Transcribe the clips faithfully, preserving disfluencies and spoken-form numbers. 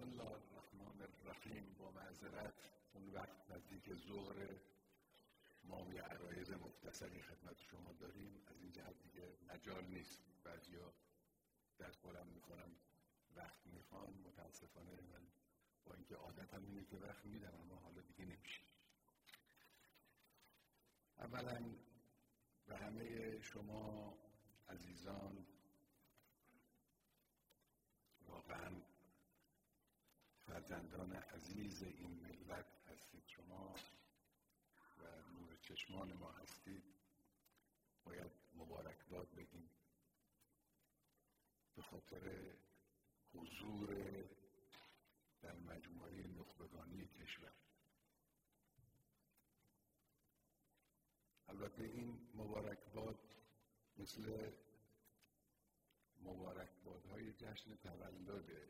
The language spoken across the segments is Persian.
بسم الله الرحمن الرحیم. با معذرت اون وقت نزدیک ظهر ما یه عرایض مختصری خدمت شما داریم، از این جهت دیگه مجال نیست بعضیا دست بلند میکنن وقت میخوان. متاسفانه من با اینکه عادتم اینه که وقت میدم اما حالا دیگه نمیشه. اولا به همه شما عزیزان واقعا فرزندان عزیز این ملت هستید شما و نور چشمان ما هستید، باید مبارکباد بگیم به خاطر حضور در مجموعه نخبگانی کشور. البته این مبارکباد مثل مبارکبادهای جشن تولده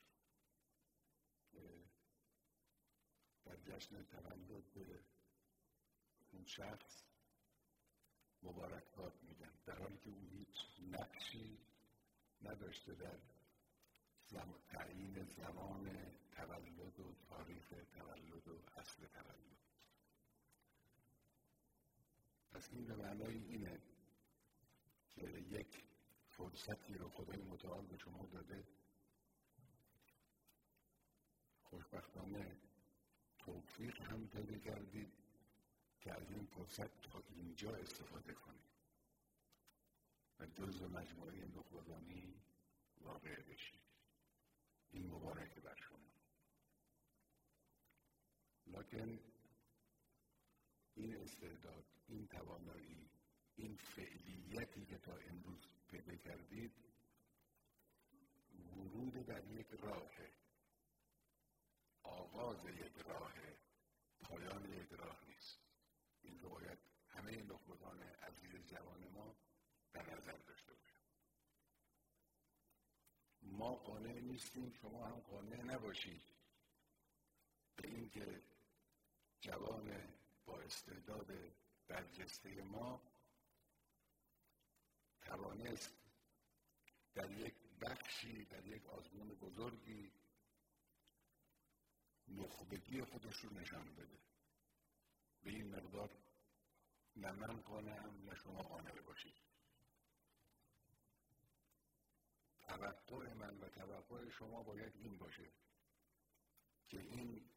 که در جشن تولد به اون شخص مبارکباد میدن، در حالی که او هیچ نقشی نداشته در زم... تعیین زمان تولد و تاریخ تولد و اصل تولد. پس این به معنای اینه که یک فرصتی رو خدای متعال به شما داده، خوشبختانه توفیق هم پیدا کردید که از این فرصت تا اینجا استفاده کنید و جزو مجموعه نخبگانی واقع بشید. این مبارکه بر شما. لکن این استعداد، این توانایی، این فعلیتی که تا امروز پیدا کردید ورود در یک راه، آغاز یک راه، پایان یک راه نیست. این رو باید همه نخبگان عزیز جوان ما در نظر داشته باشند. ما قانع نیستیم، شما هم قانع نباشید به این که جوان با استعداد برجسته ما توانست در یک بخشی، در یک آزمون بزرگی نخبگی خودش رو نشان بده. به این مقدار نه من قانعم نه شما قانع باشید. توقع من و توقع شما باید این باشه که این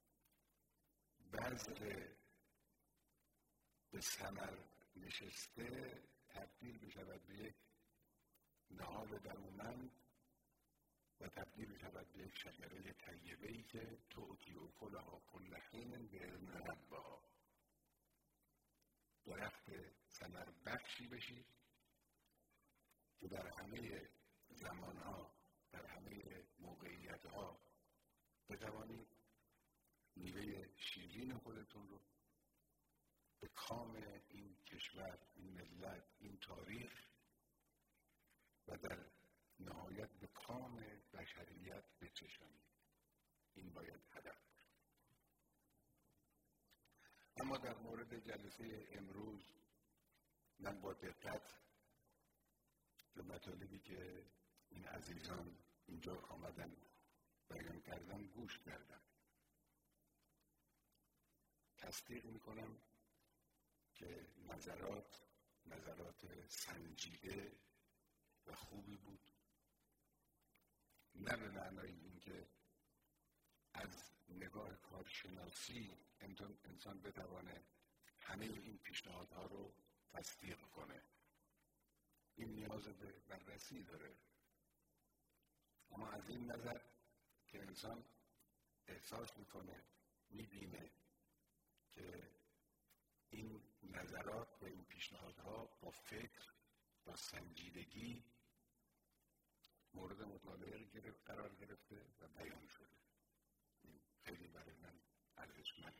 بذر به ثمر نشسته تبدیل بشود به یک نهال درونمند و تبدیل بشود به یک شجره طیبه‌ای که تؤتی اکلها کل حین بإذن ربها، درخت ثمر بخشی بشید که در همه زمانها، در همه موقعیتها بتوانید میوه شیرین خودتون رو به کام این کشور، این ملت، این تاریخ و در نهایت به کام بشریت بچشانید. این باید هدف باشه. اما در مورد جلسه امروز من با دقت به مطالبی که این عزیزان اینجا آمدن بیان کردن گوش کردم. تصدیق میکنم که نظرات نظرات سنجیده و خوبی بود، نه به معنای اینکه از نگاه کارشناسی انسان بتوانه همه این پیشنهادها رو تصدیق کنه. این نیاز به بررسی داره. اما از این نظر که انسان احساس میکنه، میبینه که این نظرات و این پیشنهادها با فکر، با سنجیدگی مورد مطالعه قرار گرفته و بیان شده. این خیلی برای من ارزشمنده.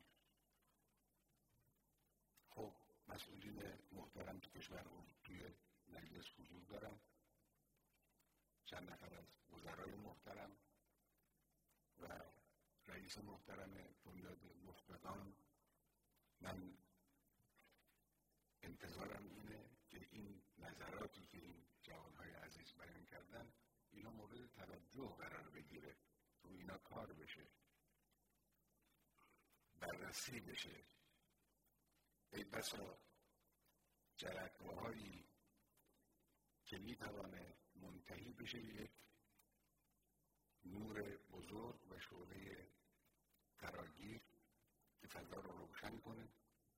خب مسئولین محترم تو کشور رو توی مجلس حضور دارم، چند نفر از وزرای محترم و رئیس محترم بنیاد نخبگان. من انتظارم اینه که این نظراتی که این جوانهای عزیز بیان کردن اینا مورد توجه قرار بگیره، رو اینا آشناکار بشه، بررسی بشه. ای بسا جرقه‌هایی که میتوانه منتهی بشه یک نور بزرگ و شعله فراگیر که فضا رو روشن کنه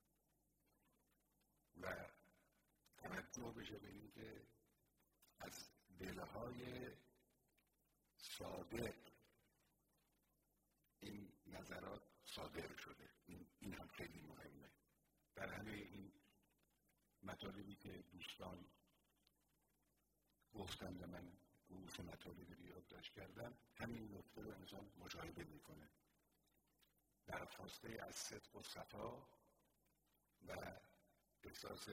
و توجه بشه به این که از دلهای صادق این نظرات صادر شده. این, این هم خیلی مهمه. در همه این مطالبی که دوستان گفتن و من گروه مطالبی رو یادداشت کردم، همین نکته رو انسان مشاهده میکنه. درخواسته از صدق و صفا و احساس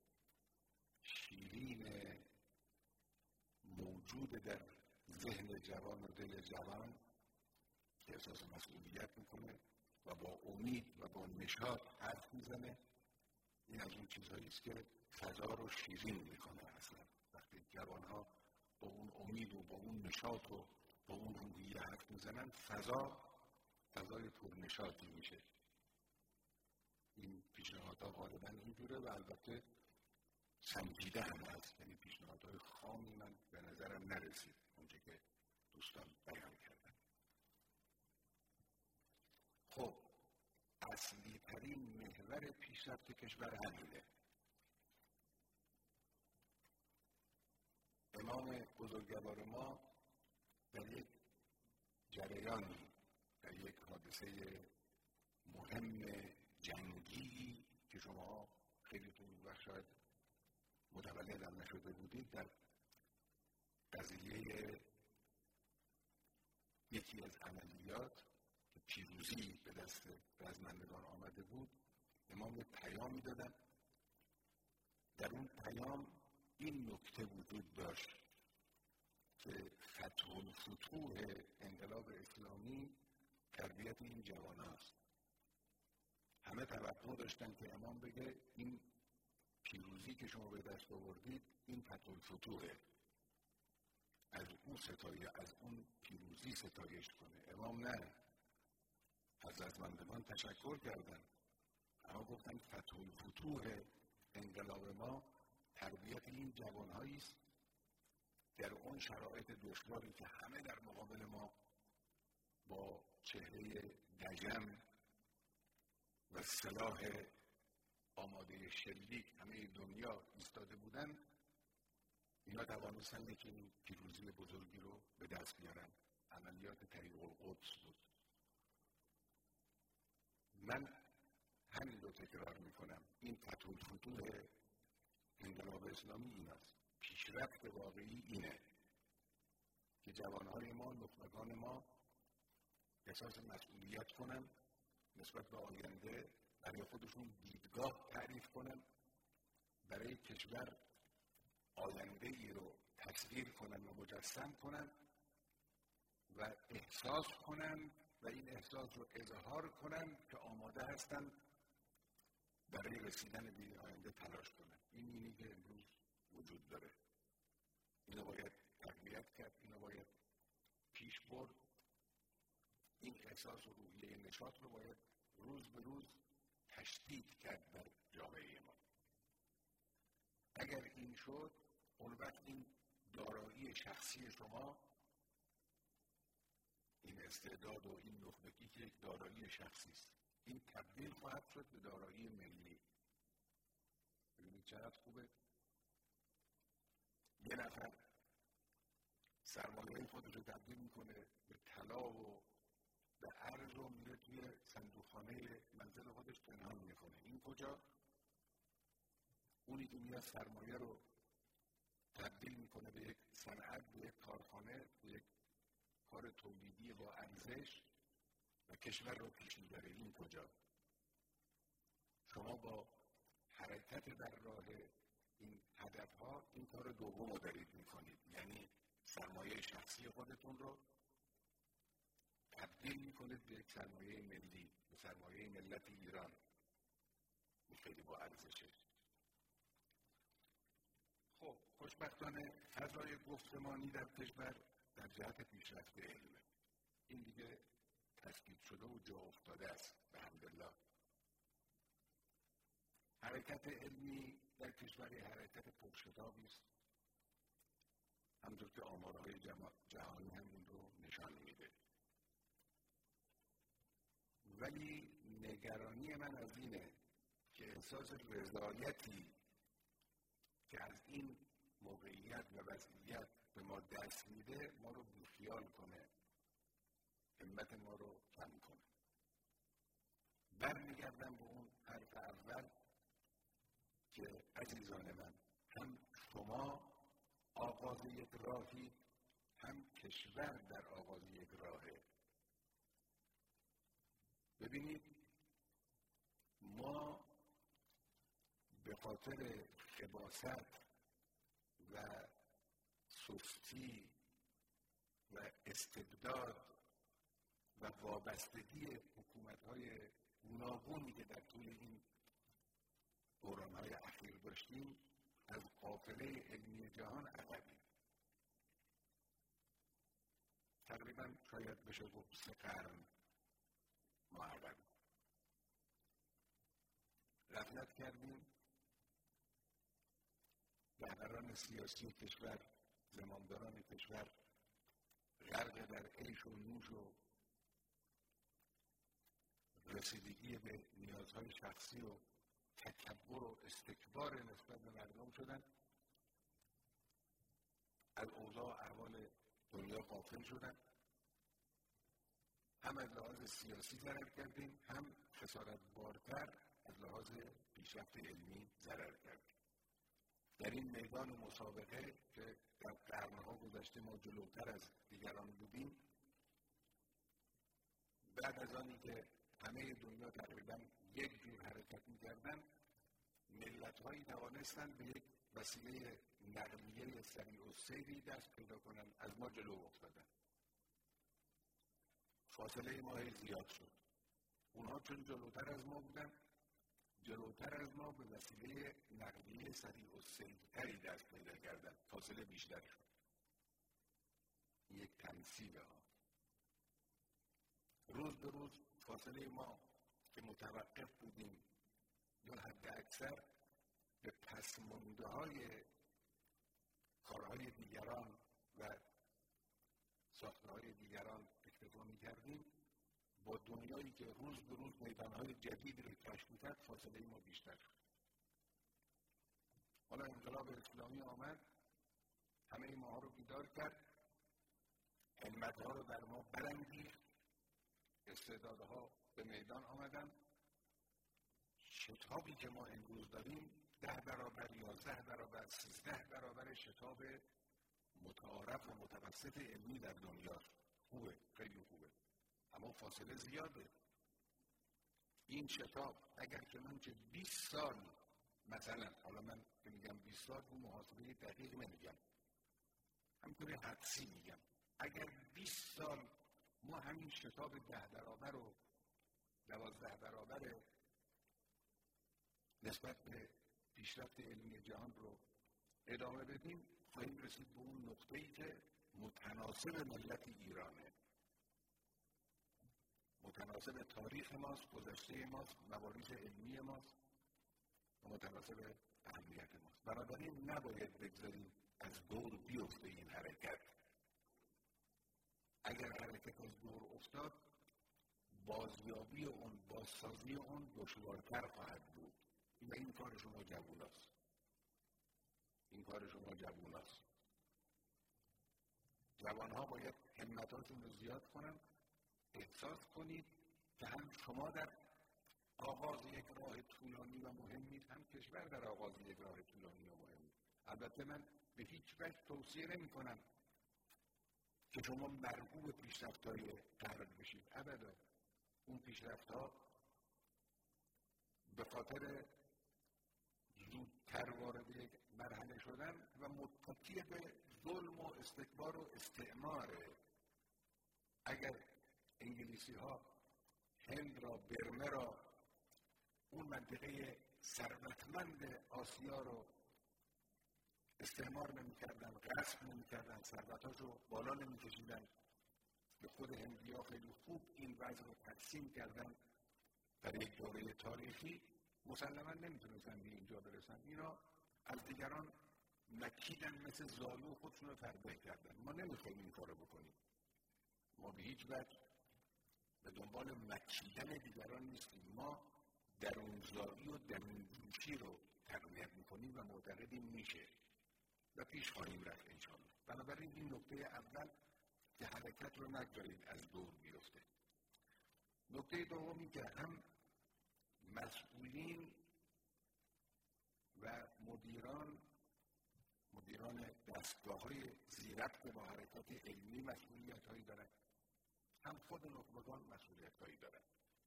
شیرین موجود در ذهن جوان و دل جوان که احساس مسئولیت میکنه و با امید و با نشاط حرف میزنه. این از اون چیزهایی است که فضا رو شیرین میکنه. اصلا وقتی جوانها با اون امید و با اون نشاط و با اون روحیه حرف میزنن، فضا فضای پرنشاطی میشه. این پیشنهادها غالبا اینجوره و البته سنجیده هم هست، یعنی پیشنهادهای خامی من به نظرم نرسید اونچه که دوستان بیان کردن. خب اصلی ترین محور پیشرفت کشور همینه. امام بزرگوار ما در یک جریانی، در یک حادثه مهم جنگی که شما خیلی تو اون وقت شاید متولد هم نشده بودید، در قضیه یکی از عملیات که پیروزی به دست رزمندگان آمده بود، امام یک پیامی دادن. در اون پیام این نکته وجود داشت که فتح الفتوح انقلاب اسلامی تربیت این جوان هاست. همه توقع داشتن که امام بگه این پیروزی که شما به دست آوردید این فتح الفتوحه، از اون ستایه از اون پیروزی ستایش کنه. امام نه، از رزمندگان تشکر کردن، اما گفتن فتح الفتوح انقلاب ما تربیت این جوانهایی است در اون شرایط دشواری که همه در مقابل ما با چهره دژم و سلاح آماده شلیک همه دنیا ایستاده بودن، اینا توانستن که این پیروزی بزرگی رو به دست بیارن. عملیات طریق القدس بود. من همین رو تکرار میکنم، این فتح الفتوح انقلاب اسلامی این است. پیشرفت واقعی اینه که جوانهای ما، نخبگان ما احساس مسئولیت کنن نسبت به آینده، برای خودشون دیدگاه تعریف کنن، برای کشور آینده ای رو تصویر کنن و مجسم کنن و احساس کنن و این احساس رو اظهار کنن که آماده هستن برای رسیدن به این آینده تلاش کنن. این اینی که امروز وجود داره. اینو باید تقویت کرد، اینو باید پیش برد. این احساس و روحیه نشاط رو باید روز به روز تشدید کرد در جامعه ما. اگر این شد، اون وقت این دارایی شخصی شما، این استعداد و این نخبگی که یک دارایی شخصی است، این تبدیل خواهد شد به دارایی ملی. ببینید چقدر خوبه. یه نفر سرمایه خودش رو تبدیل میکنه به طلا و به ارز و میره توی صندوقخانه منزل خودش پنهان میکنه. این کجا؟ اونی که میاد سرمایه رو تبدیل میکنه به یک صنعت، به یک کارخانه، به یک کار تولیدی با ارزش و کشور رو پیش میبره. این کجا؟ شما با حرکت در راه این هدفها این کار دوم رو دارید میکنید، یعنی سرمایه شخصی خودتون رو تبدیل میکنید به یک سرمایه ملی، به سرمایه ملت ایران. این خیلی با ارزشه. خب خوشبختانه فضای گفتمانی در کشور در جهت پیشرفت علمه. این دیگه تثبیت شده و جا افتاده است به حمدالله. حرکت علمی در کشور حرکت پرشتابی است، همونطور که آمارهای جهانی هم این رو نشان میده. ولی نگرانی من از اینه که احساس رضایتی که از این موقعیت و وضعیت به ما دست میده ما رو بیخیال کنه، همت ما رو کم کنه. برمیگردم به اون حرف اول که عزیزان من، هم شما آغاز یک راهی، هم کشور در آغاز یک راهه. ببینید ما به خاطر خباثت و سستی و استبداد و وابستگی حکومت‌های گوناگونی که در طول این دوران‌های اخیر داشتیم از قافله علمی جهان عقبیم. تقریباً شاید بشه گفت سه قرن ما عقبیم. غفلت کردیم. رهبران سیاسی کشور، زمامداران کشور غرق در عیش و نوش و رسیدگی به نیازهای شخصی و تکبر و استکبار نسبت به مردم شدن. از اوضاع احوال دنیا غافل شدن. هم از لحاظ سیاسی ضرر کردیم، هم خسارتبارتر از لحاظ پیشرفت علمی ضرر کردیم. در این میدان مسابقه که در قرنها گذشته ما جلوتر از دیگران بودیم، بعد از آنی که همه دنیا تقریباً یک جور حرکت می‌کردن، ملت‌هایی توانستند به یک وسیله نقلیه سریع و سیری دست پیدا کنند، از ما جلو افتادن. فاصله ما زیاد شد. اونها چون جلوتر از ما بودن، جلوتر از ما به وسیله نقلیه سریع و سیرتری دست پیدا کردن، فاصله بیشتر شد. یک تمثیل ها. روز به روز فاصله ما که متوقف بودیم یا حد اکثر به پس مانده های کارهای دیگران و ساخته های دیگران اکتفا می کردیم، با دنیایی که روز به روز میدانهای جدید رو کشف می‌کرد فاصله ما بیشتر شد. حالا انقلاب اسلامی آمد، همه ما رو بیدار کرد، همت‌ها رو در ما برانگیخت، استعدادها به میدان آمدن. شتابی که ما امروز داریم ده برابر، یازده برابر، سیزده برابر شتاب متعارف و متوسط علمی در دنیاست. خوبه، خیلی خوبه، اما فاصله زیاده. این شتاب اگر چنانچه بیست سال مثلا، حالا من که میگم بیست سال رو محاسبه دقیق نمیگم، همینطوری حدسی میگم، اگر بیست سال ما همین شتاب ده برابر و دوازده برابر نسبت به پیشرفت علمی جهان رو ادامه بدیم، خواهیم رسید به اون نقطه‌ای که متناسب ملت ایرانه، متناسب تاریخ ماست، گذشته ماست، مبارز علمی ماست و متناسب اهمیت ماست. بنابراین نباید بگذاریم از دور بیفته این حرکت. اگر حرکت از دور افتاد، بازیابی اون، بازسازی اون دشوارتر خواهد بود. و این کار شما جووناست. این کار شما جووناست. جوانها باید همتاتون رو زیاد کنن. احساس کنید که هم شما در آغاز یک راه طولانی و مهمید، هم کشور در آغاز یک راه طولانی و مهمید. البته من به هیچ وجه توصیه نمی کنم که شما مرغوب پیشرفت‌های غرب بشید. ابدا. اون پیشرفت‌ها به خاطر زودتر وارد یک مرحله شدن و متکی به ظلم و استکبار و استعماره. اگر انگلیسی ها هند را، برمه را، اون منطقه ثروتمند آسیا رو استعمار نمی کردن، غصب نمی کردن، ثروتاشو بالا نمی کشیدن، به خود هندی ها خیلی خوب این وضع رو تقسیم کردن در یک دوره تاریخی، مسلماً نمیتونستن به اینجا برسن. اینا از دیگران مکیدن، مثل زالو خودشون رو فربه کردن. ما نمیخوایم این کارو بکنیم. ما به هیچ وجه به دنبال مکیدن دیگران نیستیم. ما درونزایی و درونجوشی رو تقویت میکنیم و معتقدیم میشه و پیش خواهیم رفت انشاءالله. بنابراین این نکته اول که حرکت رو نگذارید از دور بیفته. نکته دومی که هم مسئولین و مدیران مدیران دستگاه‌های زیربط با حرکات علمی مسئولیت‌هایی دارند، هم خود نخبگان مسئولیت‌هایی دارند.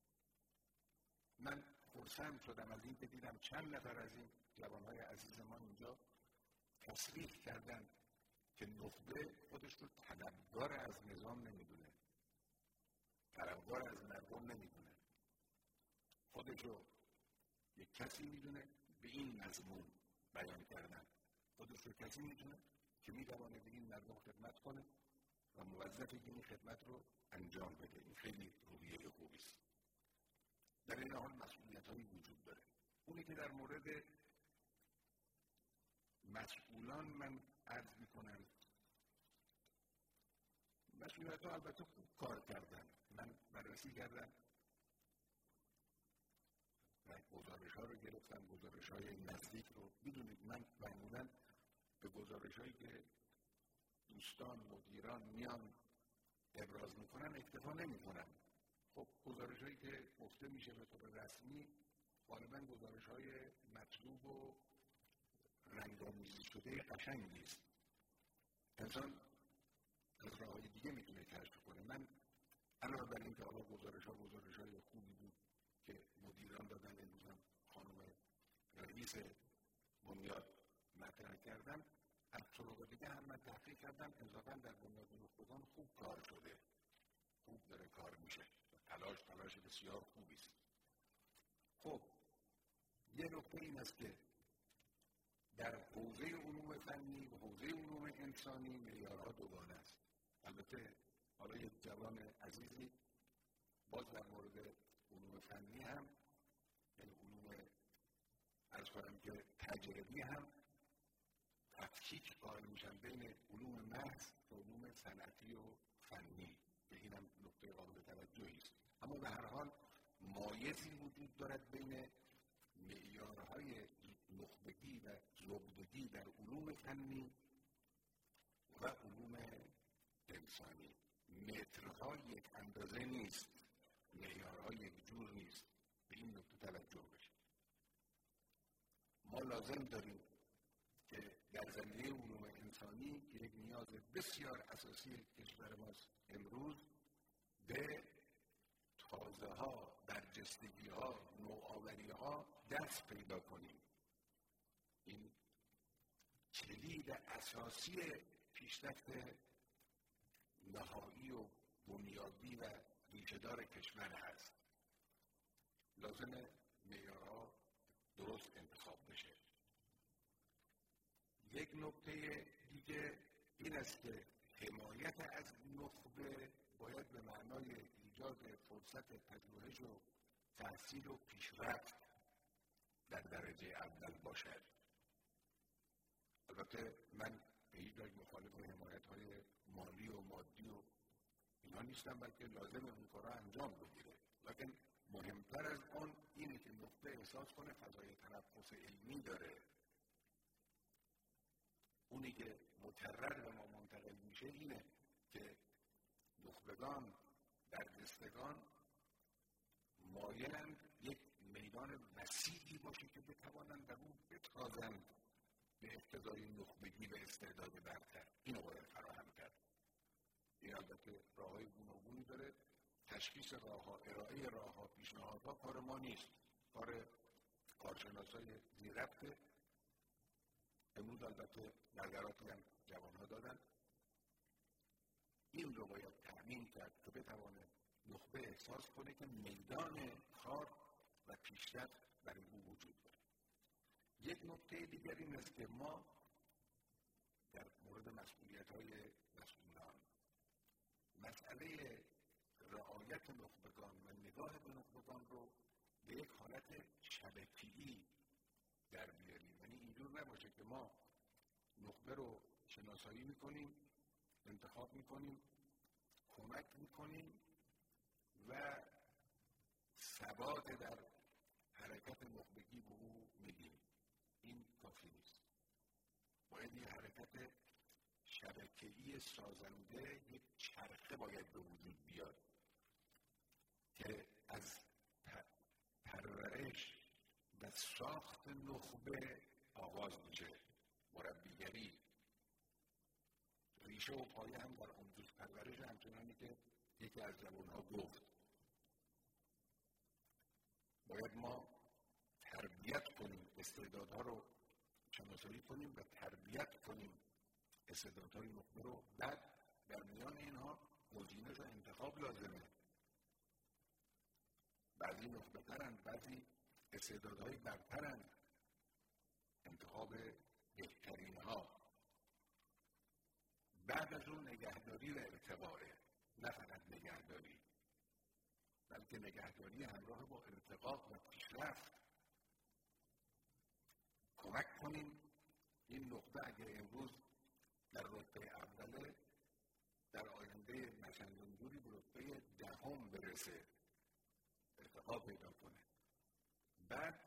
من خرسند شدم از این که دیدم چند نفر از این جوان‌های عزیز ما اینجا تصریح کردن که نخبه خودش رو طلبکار از نظام نمیدونه، طلبکار از مردم نمیدونه، خودش رو یک کسی میدونه به این مضمون بیان کردن. خودش رو کسی میدونه که میتوانه به این مردم خدمت کنه و موظفه که این خدمت رو انجام بده. این خیلی روحیه خوبی است. در این حال مسئولیت‌هایی وجود داره. اونی که در مورد مسئولان من عرض میکنم، مسئولیت‌ها البته خوب کار کردن. من بررسی کردم و گزارش‌ها رو گرفتم، گزارش‌های نزدیک رو. بدونید من معمولاً به گزارش‌هایی که دوستان مدیران میان ابراز میکنن اکتفا نمیکنم. خب گزارش‌هایی که گفته میشه به طور رسمی غالباً گزارش‌های مطلوب و رنگ‌آمیزی شده قشنگی است. انسان از راه‌های دیگه میتونه کشف کنه. من علاوه بر این که حالا گزارش‌ها گزارش‌های خوبی بود که مدیران دادن، امروز هم خانم رئیس بنیاد مطرح کردن، از طرق دیگه هم من تحقیق کردم انصافاً در بنیاد نخبگان خوب کار شده، خوب داره کار میشه، تلاش تلاش بسیار خوبی است. خب یه نکته این است که در حوزه علوم فنی و حوزه علوم انسانی معیارها دوگانه است. البته حالا یک جوان عزیزی باز در مورد علوم فنی هم، یعنی علوم عرض کنم که تجربی هم تفکیک قائل میشن بین علوم محض و علوم صنعتی و فنی، که این هم نکته قابل توجهی است. اما به هر حال مایزی وجود دارد بین معیارهای نخبگی و زبدگی در علوم فنی و علوم انسانی. مترها یک اندازه نیست، معیارها یک جور نیست. به این نکته توجه بشه. ما لازم داریم که در زمینه علوم انسانی که یک نیاز بسیار اساسی کشور ماست امروز، به تازه ها، برجستگی ها، نوآوری ها دست پیدا کنیم. این کلید اساسی پیشرفت نهایی و بنیادی و ریشه‌دار کشور هست. لازمه معیارها درست انتخاب بشه. یک نکته دیگه این است که حمایت از نخبه باید به معنای ایجاد فرصت پژوهش و تحصیل و پیشرفت در درجه اول باشد. البته من به هیچ وجه مخالف حمایت‌های مالی و مادی و اینا نیستم، بلکه لازمه اون کارا انجام بگیره. لیکن مهمتر از آن اینه که نخبه احساس کنه فضای تنفس علمی داره. اونی که مکرر به ما منتقل میشه اینه که نخبگان، برجستگان مایلند یک میدان وسیعی باشه که بتوانند در اون بتازند به اقتضای نخبگی و استعداد برتر. اینو باید فراهم کرد. این البته راه‌های گوناگونی داره. تشخیص راه‌ها، ارائه راه‌ها، پیشنهادها کار ما نیست، کار کارشناسای زیربطه. امروز البته نظراتی هم جوان‌ها دادن. این رو باید تأمین کرد که بتوانه نخبه احساس کنه که میدان کار و پیشرفت برای او وجود داره. یک نکته دیگر این است که ما در مورد مسئولیت‌های مسئولان مسئله رعایت یک حالت شبکه‌ای در بیاریم. یعنی اینجور نباشه که ما نخبه رو شناسایی میکنیم، انتخاب میکنیم، کمک میکنیم و ثبات در حرکت نخبگی به او میدیم. این کافی نیست. باید یه حرکت شبکه‌ای سازنده، یک چرخه باید به وجود بیاد که از پرورش و ساخت نخبه آغاز میشه. مربیگری ریشه و پایه هم در آموزش پرورش، همچنانی که یکی از جوان‌ها گفت باید ما تربیت کنیم، استعدادها رو شناسایی کنیم و تربیت کنیم استعدادهای نخبه رو. بعد در میان اینها گزینش و انتخاب لازمه. بعضی نخبه ترن، بعضی استعدادهای برترن. انتخاب بهترین ها. بعد از اون نگهداری و ارتقاءه، نه فقط نگهداری، بلکه نگهداری همراه با ارتقاء و پیشرفت. کمک کنیم این نخبه اگر امروز در رتبه اوله، در آینده نچندان دوری به رتبه دهم برسه، ارتقا پیدا کنه. بعد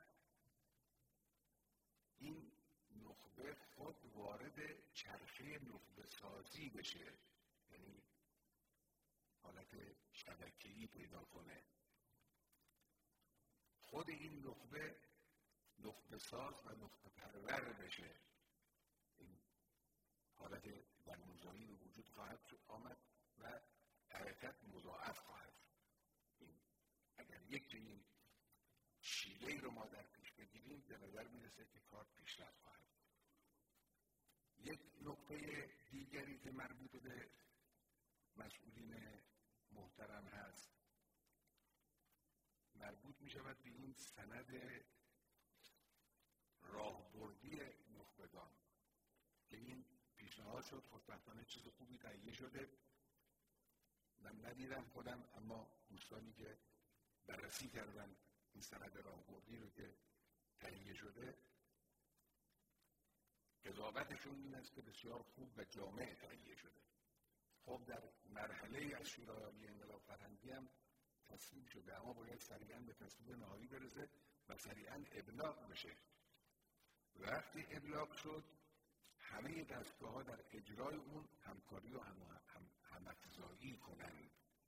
این نخبه خود وارد چرخه نخبه سازی بشه، یعنی حالت شبکه‌ای پیدا کنه. خود این نخبه نخبه ساز و نخبه پرور بشه. این حالت دموزایی به وجود خواهد آمد و حرکت مضاعف خواهد. این اگر یک چنین شیوه‌ای رو ما در پیش بگیریم، به نظر میرسه که کار پیشرفت خواهد. یک نکته دیگری که مربوط به مسئولین محترم هست، مربوط می شود به این سند راهبردی نخبگان که این پیشنهاد شد. خوشبختانه چیز خوبی تهیه شده. من ندیدم خودم، اما دوستانی که بررسی کردن این سند راهبردی رو که تهیه شده، قضاوتشون این است که بسیار خوب و جامع تهیه شده. خب در مرحله از شورای عالی انقلاب فرهنگی هم تصویب شده، اما باید سریعاً به تصویب نهایی برسه و سریعاً ابلاغ بشه. وقتی ابلاغ شد، همه دستگاه‌ها در اجرای اون همکاری و هم‌افزایی کنند.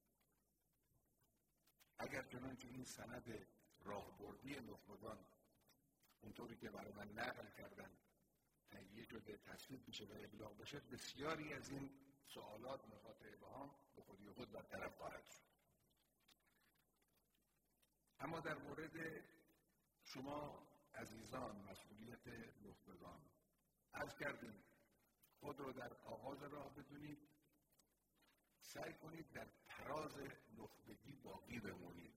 اگر چنانچه این سند راهبردی نخبگان اونطوری که برای من نقل کردن تهیه شده، تصویب بشه و ابلاغ بشه، بسیاری از این سوالات مخاطبه ها به خودی خود برطرف خواهد شد. اما در مورد شما عزیزان، مسئولیت نخبگان، عرض کردیم خود رو در آغاز راه بدونید، سعی کنید در تراز نخبگی باقی بمونید.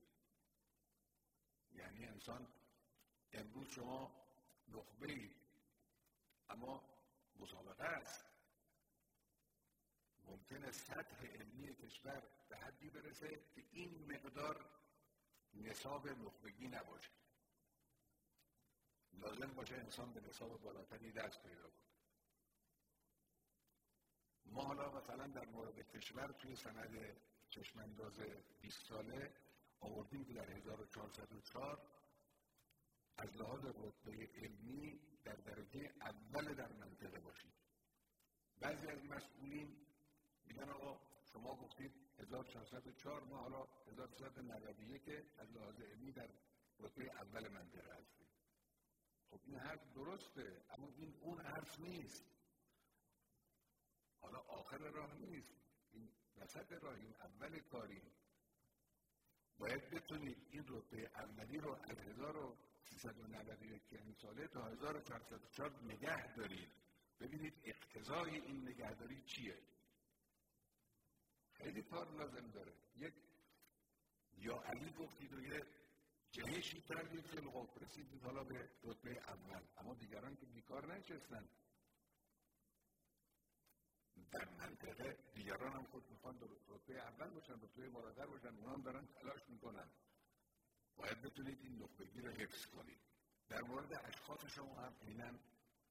یعنی انسان امروز شما نخبه‌اید، اما مسابقه است. ممکنه سطح علمی کشور به حدی برسه که این مقدار نصاب نخبگی نباشه. لازم باشه انسان به نصاب بالاتری دست پیدا کنه. ما حالا مثلا در مورد کشور توی سند چشمانداز بیست ساله آوردیم که در هزار و چهارصد و چهار از لحاظ رتبه علمی در درجه اول در منطقه باشید. بعضی از مسئولین میگن آقا شما گفتید هزار و چهارصد و چهار، ما حالا هزار و سیصد و نود و یک از لحاظ علمی در رتبه اول منطقه هستیم. خب این حرف درسته، اما این اون حرف نیست. حالا آخر راه نیست، این وسط راه، این اول کاری. باید بتونید این رتبه اولی رو از هزار و سیصد و نود و یک ساله تا هزار و چهارصد و چهار نگه دارید. ببینید اقتضای این نگهداری چیه. خیلی کار لازم داره. یک یا علی گفتید و یه جهشی کردید که خب رسیدید حالا به رتبه اول، اما دیگران که بیکار نشستن در منطقه، دیگران هم خود میخوان در رتبه اول باشن، رتبه بالاتر باشن، اونا هم دارن تلاش میکنن. باید باید بتونید این نخبگی رو حفظ کنید. در مورد اشخاص شما هم اینن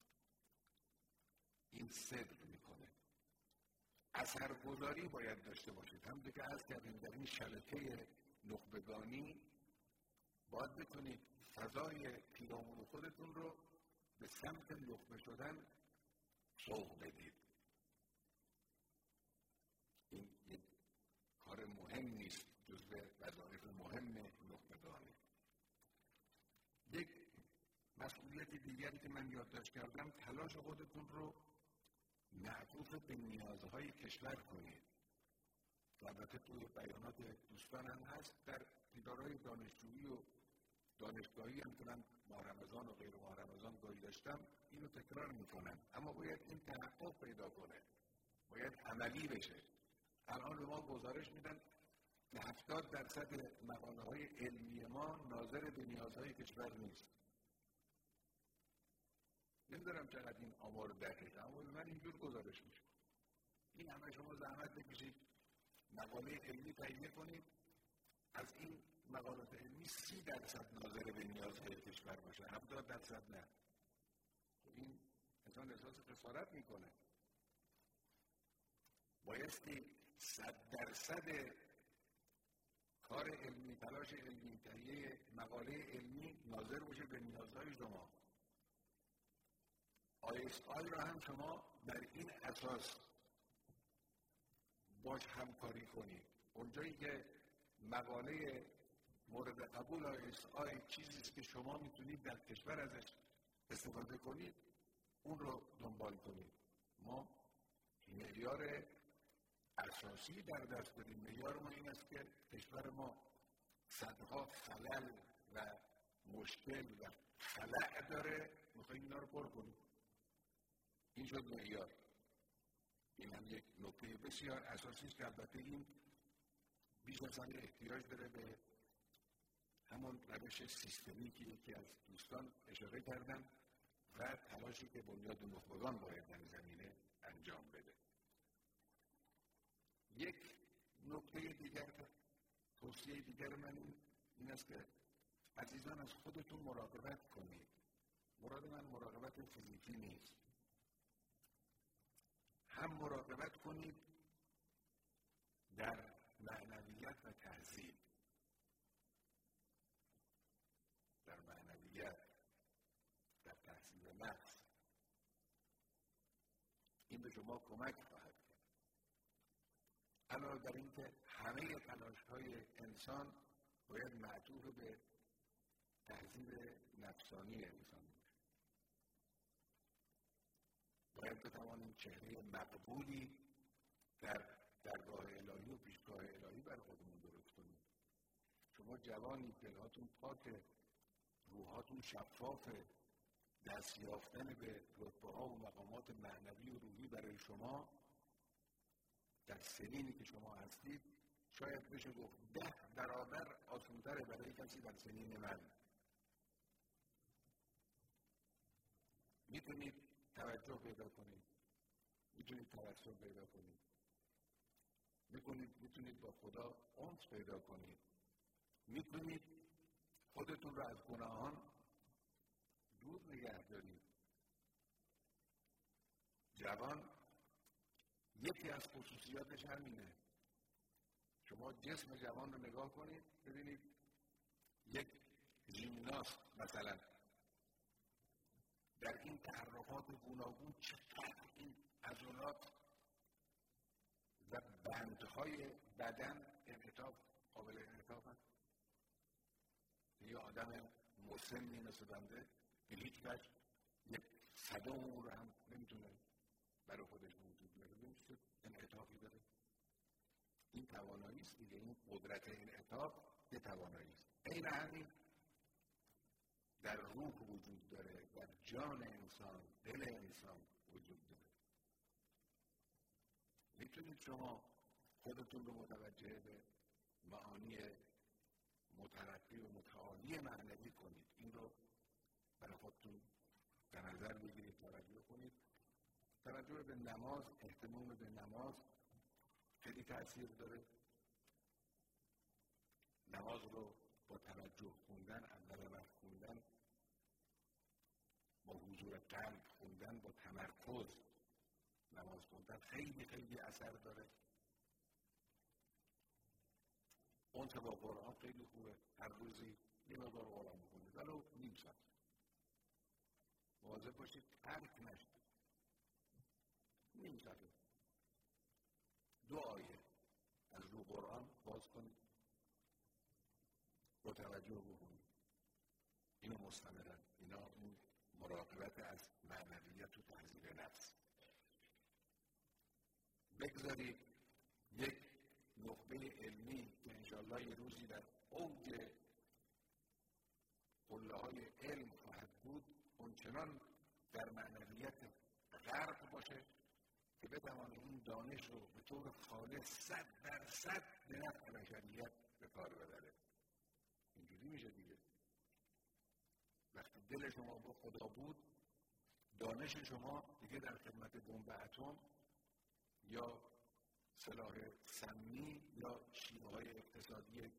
این صدق میکنه. اثرگذاری باید داشته باشید. همونطور که عرض کردیم در این شبکه نخبگانی باید بتونید فضای پیرامون خودتون رو به سمت نخبه شدن سوق بدید. این یک کار مهم نیست، جزو وظایف مهم نخبگانی. یک مسئولیت دیگری که من یادداشت کردم، تلاش خودتون رو معطوف به نیازهای کشور کنید. البته توی بیانات دوستانم هست، در دیدارهای دانشجویی و دانشگاهی هم که من ماه رمضان و غیر ماه رمضان گاهی داشتم اینو تکرار میکنم، اما باید این تحقق پیدا کنه، باید عملی بشه. الان به ما گزارش میدن که هفتاد درصد مقاله های علمی ما ناظر به نیازهای کشور نیست. نمیدونم چقدر این آمار دقیقه، اما من اینجور گزارش میشه. این همه شما زحمت بکشید مقاله علمی تهیه کنید، از این مقالات علمی سی درصد ناظر به نیازهای کشور باشه، هفتاد درصد نه. این انسان احساس خسارت میکنه. بایستی صد درصد کار علمی، تلاش علمی، تهیه مقاله علمی ناظر باشه به نیازهای شما. آی اس آی را هم شما بر این اساس باش همکاری کنید. اونجایی که مقاله مورد قبول آی اس آی چیزیست که شما میتونید در کشور ازش استفاده کنید، اون رو دنبال کنید. ما معیار اساسی در دست داریم. معیار ما این است که کشور ما صدها خلل و مشکل و خلأ داره، میخواییم اینا رو پر کنیم. این شد معیار. این هم یک نکته بسیار اساسی است که البته این بیش از همه احتیاج داره به همون روش سیستمی که یکی از دوستان اشاره کردن و تلاشی که بنیاد نخبگان باید در زمینه انجام بده. یک نکته دیگر، توصیه دیگر من این است که عزیزان از خودتون مراقبت کنید. مراد من مراقبت فیزیکی نیست. هم مراقبت کنید در معنویت و تهذیب. در معنویت، در تهذیب نفس. این به شما کمک خواهد کرد. علاوه بر اینکه همه تلاش‌های انسان باید معطوف به تهذیب نفسانی انسان باشه. باید بتوانیم چهره مقبولی در درگاه الهی و پیشگاه الهی بر خودمون درست کنیم. شما جوانی، دلهاتون پاکه، روحاتون شفافه، دست یافتن به رتبه‌ها و مقامات معنوی و روحی برای شما در سنینی که شما هستید شاید بشه گفت ده برابر آسان‌تره برای کسی در سنین من. میتونید توجه پیدا کنید، میتونید توسل پیدا کنید، میتونید میتونید با خدا انس پیدا کنید، میتونید خودتون رو از گناهان دور نگه دارید. جوان یکی از خصوصیاتش همینه. شما جسم جوان رو نگاه کنید ببینید، یک ژیمناست مثلا در این تحرکات گوناگون چقدر این عضلات و بندهای بدن انعطاف قابل انعطاف هست. یه آدم مسنی مثل بنده به هیچ وجه یک صدم اون رو هم نمیتونه برای خودش موجود بیاره. ببین چه انعطافی داره. این توانایی است دیگه. این قدرت انعطاف یه توانایی است. این همین در روح وجود داره، در جان انسان، دل انسان وجود داره. میتونید شما خودتون رو متوجه به معانی مترقی و متعالی معنوی کنید. این رو برای خودتون در نظر بگیرید، توجه کنید. توجه به نماز، اهتمام به نماز خیلی تأثیر داره. نماز رو با توجه توجه خوندن، اول وقت خوندن، با حضور قلب خوندن، با تمرکز نماز خوندن خیلی خیلی اثر داره. اون با قرآن خیلی خوبه، هر روزی یه مقدار قرآن بخونید، ولو نیم ساعت. مواظب باشید ترک نشید. نیم ساعت دو آیه از رو قرآن باز کنید، با توجه بخونید. اینو مستمرن، اینا اون مراقبت از معنویت و تحضیر نفس. بگذارید یک نخبه علمی که انشاءالله یه روزی در اوج قله‌های علم خواهد بود، اونچنان در معنویت غرق باشه که بتوانه این دانش رو به طور خالص صد درصد به نفع بشریت به کار ببره. اینجوری میشه دیگه. وقتی دل شما با خدا بود، دانش شما دیگه در خدمت بمب اتم یا سلاح سمی یا شیوه‌های اقتصادی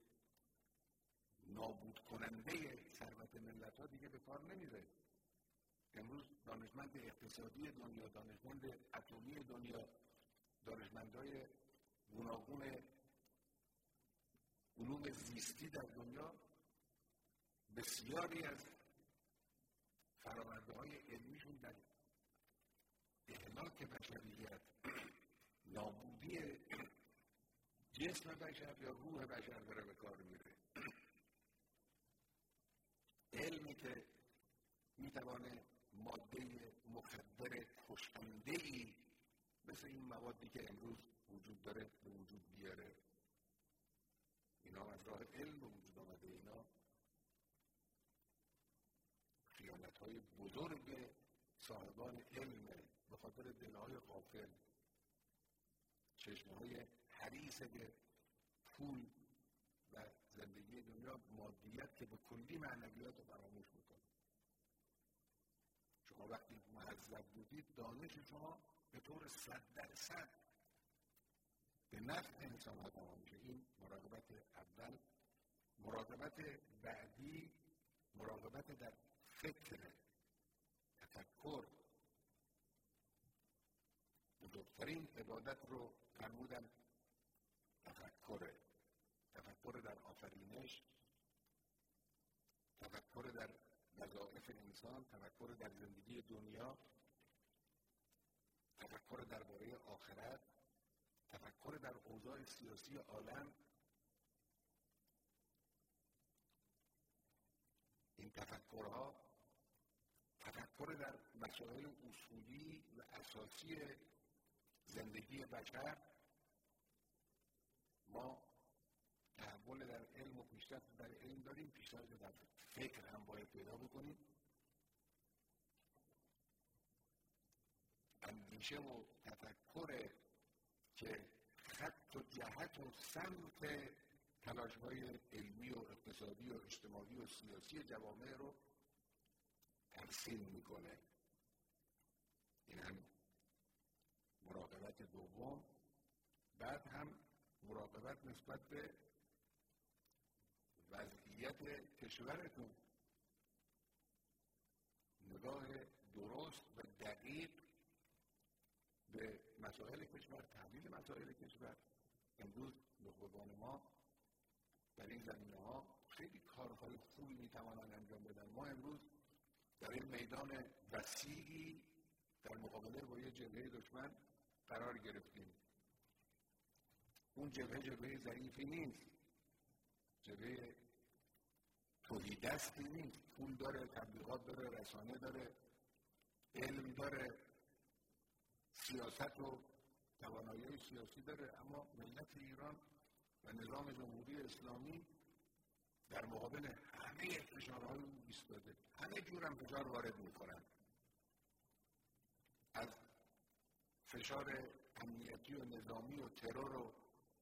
نابود کننده ثروت ملت‌ها دیگه به کار نمیره. امروز دانشمند اقتصادی دنیا، دانشمند اتمی دنیا، دانشمندای گوناگون علوم زیستی در دنیا، بسیاری از فرآورده‌های علمیشون در اهلاک بشریت، نابودی جسم بشر یا روح بشر داره به کار میره. علمی که میتوانه ماده مخدر کشنده‌ای مثل این موادی که امروز وجود داره به وجود بیاره، اینا از راه علم به وجود آمده. اینا خیانت‌های بزرگ صاحبان علم به خاطر دل‌های غافل، چشم‌های حریص به پول و زندگی دنیا، مادیت که به کلی معنویات رو فراموش میکنه. شما وقتی مهذب بودید، دانش شما به طور صد درصد به نفع انسان ها تمام میشه. این مراقبت اول. مراقبت بعدی مراقبت در فکر، تفکر. بزرگترین عبادت رو فرمودن تفکره. تفکر در آفرینش، تفکر در وظایف انسان، تفکر در زندگی دنیا، تفکر درباره آخرت، تفکر در اوضاع سیاسی عالم. این تفکرها، تفکر در مسائل اصولی و اساسی زندگی بشر، ما تحول در علم و پیشرفت در علم داریم، پیشرفت در فکر هم باید پیدا بکنیم. اندیشه و تفکر که خط و جهت و سمت تلاش‌های علمی و اقتصادی و اجتماعی و سیاسی جوامع رو ترسیم میکنه. این هم مراقبت دوم. بعد هم مراقبت نسبت به وضعیت کشورتون، نگاه درست و دقیق به مسائل کشور، تحلیل مسائل کشور. امروز نخبگان ما در این زمینه‌ها خیلی کارهای خوبی میتوانند انجام بدن. ما امروز در این میدان وسیعی در مقابله با یه جبهه دشمن قرار گرفتیم. اون جبهه جبهه ضعیفی نیست، جبهه تهیدستی نیست. پول داره، تبلیغات داره، رسانه داره، علم داره، سیاست و توانایی سیاسی داره، اما ملت ایران و نظام جمهوری اسلامی در مقابل همه فشارهای او ایستاده. همه جور هم فشار وارد میکنن، از فشار امنیتی و نظامی و ترور و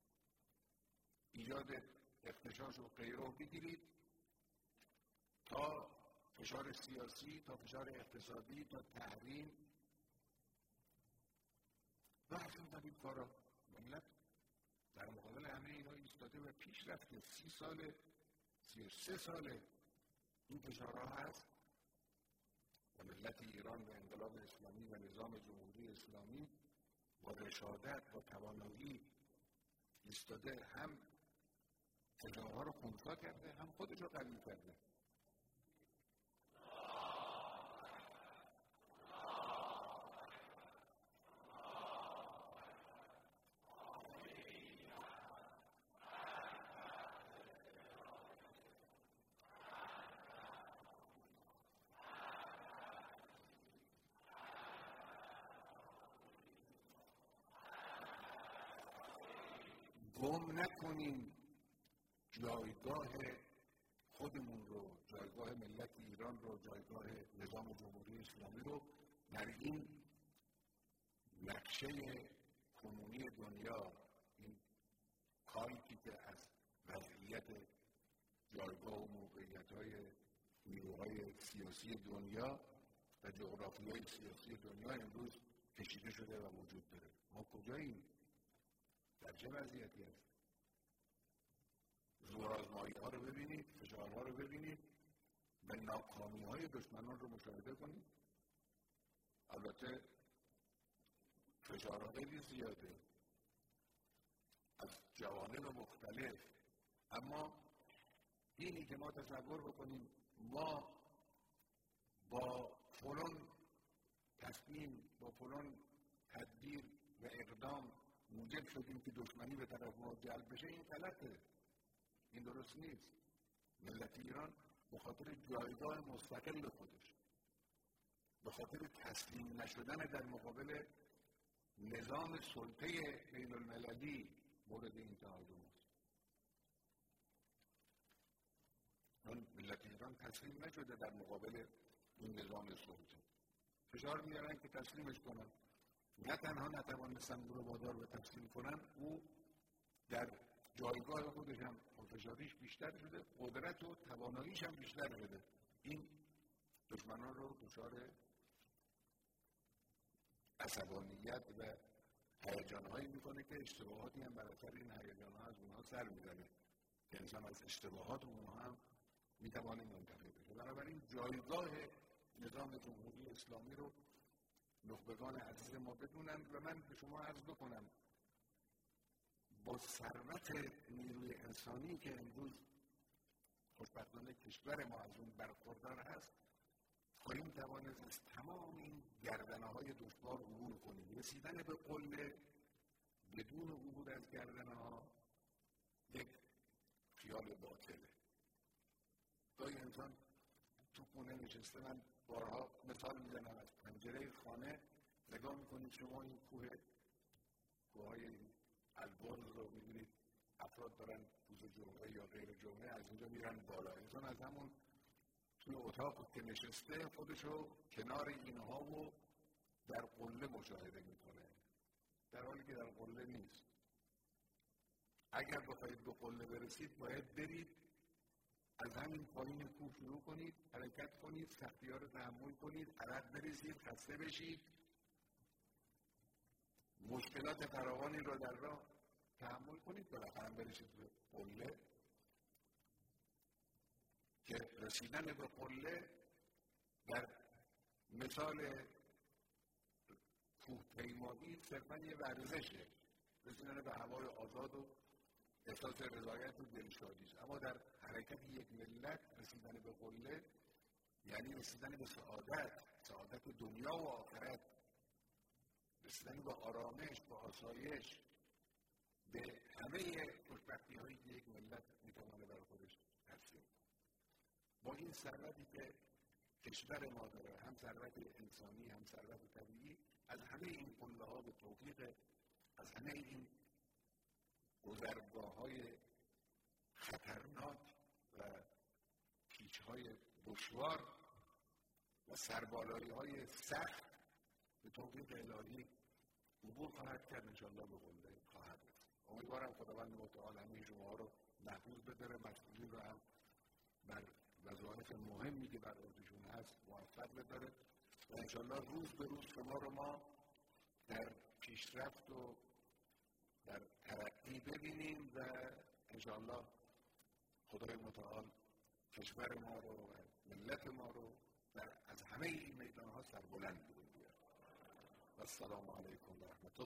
ایجاد اختشاش و غیره بگیرید، تا فشار سیاسی، تا فشار اقتصادی، تا تحریم و اصلا در این کارا ملت در مقابل همه اینا ایستاده و پیش رفته. سی سال سی و سه ساله این فشارها هست و ملت ایران و انقلاب اسلامی و نظام جمهوری اسلامی با رشادت و توانایی ایستاده، هم فشارها رو خنثی کرده هم خودش رو قوی کرده. گم نکنیم جایگاه خودمون رو، جایگاه ملت ایران رو، جایگاه نظام جمهوری اسلامی رو در این نقشه کنونی دنیا، این کاری که از وضعیت جایگاه و موقعیت‌های نیروهای سیاسی دنیا و جغرافیای سیاسی دنیا امروز کشیده شده و وجود داره. ما کجاییم؟ در چه وضعیتی هست؟ زورآزمایی‌ها رو ببینید، فشارها رو ببینید و ناکامی‌های دشمنان رو مشاهده کنید. البته فشارها خیلی زیاده از جوانب مختلف، اما اینی که ما تصور بکنیم ما با فلان تصمیم، با فلان تدبیر و اقدام موجب شدیم که دشمنی به طرف ما جلب بشه، این غلطه، این درست نیست. ملت ایران به خاطر جایگاه مستقل خودش، به خاطر تسلیم نشدن در مقابل نظام سلطه بین المللی مورد این تهاجم است. چون ملت ایران تسلیم نشده در مقابل این نظام سلطه، فشار میارن که تسلیمش کنن. نه تنها نتوانستن او رو وادار به تسلیم کنن، او در جایگاه خودش هم فشاریش بیشتر شده، قدرت و تواناییش هم بیشتر شده. این دشمنان رو دچار عصبانیت و هیجان‌هایی میکنه که اشتباهاتی هم بر اثر این هیجان‌ها از اونها سر میزنه که انسان از اشتباهات اونها هم میتوانه منتفع بشه. بنابراین جایگاه نظام جمهوری اسلامی رو نخبگان عزیز ما بدونن و من به شما عرض بکنم با ثروت نیروی انسانی که امروز خوشبختانه کشور ما از اون برخوردار هست، خواهیم توانست از تمام این گردنه‌های دشوار عبور کنیم. رسیدن به قله بدون عبور از گردنه‌ها یک خیال باطله. گاهی انسان تو خونه نشسته، من بارها مثال میزنم، از پنجره خانه نگاه میکنید شما این کوه کوههای البرز رو میبینید، افراد دارن روز جمعه یا غیر جمعه از اینجا میرن بالا. انسان از همون توی اتاق که نشسته خودشو کنار اینها و در قله مشاهده میکنه، در حالی که در قله نیست. اگر بخواید به قله برسید باید برید از همین پایین کوه شروع کنید، حرکت کنید، سختی‌ها رو تحمل کنید، عرق بریزید، خسته بشید، مشکلات فراوانی رو در راه تحمل کنید، بالاخره برسید به قله. که رسیدن به قله در مثال کوهپیمایی صرفاً یه ورزشه، رسیدن به هوای آزاد و احساس رضایت و دلشادی است. اما در حرکت یک ملت رسیدن به قله یعنی رسیدن به سعادت، سعادت دنیا و آخرت، رسیدن به آرامش، به آسایش، به همه خوشبختی‌هایی که یک ملت میتونه برای خودش ترسیم. با این ثروتی که کشور ما داره، هم ثروت انسانی هم ثروت طبیعی، از همه این قله‌ها به توفیق، از همه این گذرگاه‌های خطرناک و پیچ‌های دشوار و سربالایی‌های سخت به توفیق الهی عبور خواهد کرد، انشاءالله به قله خواهد رسید. امیدوارم خداوند متعال همه شما رو محفوظ بداره، مسئولین رو هم بر وظایف مهمی که بر عهده‌شون هست موفق بداره و انشاءالله روز به روز شما رو ما در پیشرفت و در ترقی ببینیم و انشاءالله خدای متعال کشور ما رو و ملت ما رو در از همه این میدان ها سربلند بگیر. و السلام علیکم و رحمت